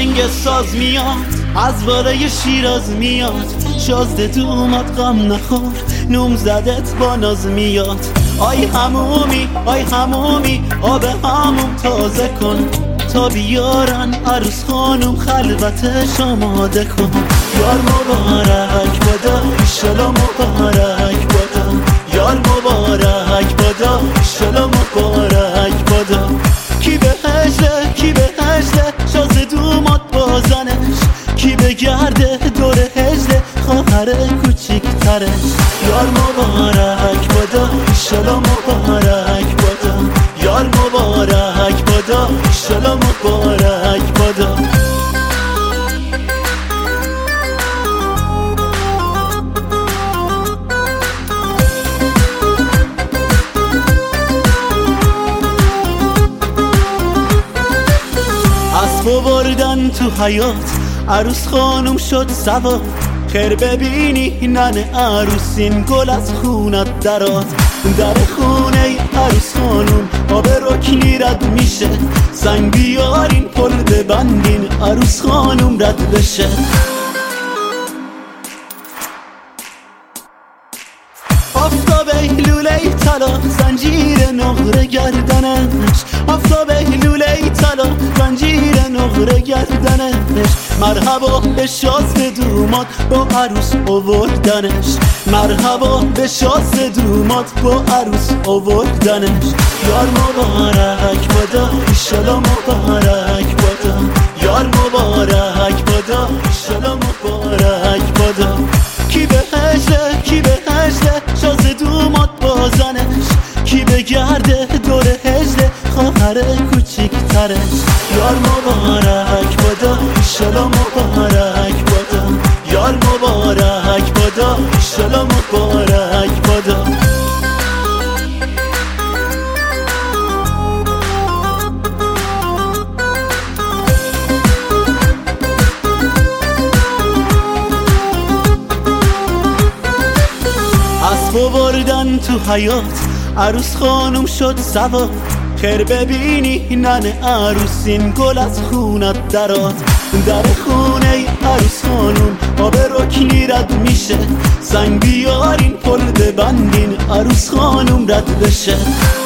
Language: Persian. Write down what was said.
آهنگ ساز میاد از بالای شیراز میاد، شازده دومات غم نخور، نوم زدت با ناز میاد. آی همومی آی همومی آب هموم تازه کن، تا بیارن عروس خانم خلوتش آماده کن. یار مبارک بادا ایشالا مبارک بادا، یار مبارک بادا ایشالا مبارک بادا. کی به هجله کی به هجله شازده دومات بازنش، کی به گرده دور هجله خواهر کوچیکترش. یار مبارک بادا ایشالا مبارک بادا، یار مبارک بادا ایشالا مبارک بادا. اسبو بردن تو حیاط عروس خانم شد سوار، خیر ببینی ننه عروسین گل از خونت درات. در خونه عروس خانم آب رکنی رد میشه، سنگ بیارین پل ببندین عروس خانم رد بشه. آفتابه لوله طلا زنجیر نقره گردنش، آفتابه لوله طلا زنجیر نقره گردنش. مرحبا به شازده دومات با عروس آوردنش، مرحبا به شازده دومات با عروس آوردنش. یار مبارک بادا ایشالا مبارک بادا، یار مبارک بادا ایشالا مبارک بادا. کی به هجله کی به هجله شازده دومات بازنش، کی به گرده دور هجله خواهر کوچیکترش. یار مبارک بادا ایشالا مبارک بادا، یار مبارک بادا ایشالا مبارک بادا. اسبو بردن تو حیاط عروس خانم شد سوار، خیر ببینی ننه عروسین گل از خونت درات. در خونه عروس خانم آب رکنی رد میشه، سنگ بیارین پل ببندین عروس خانم رد بشه.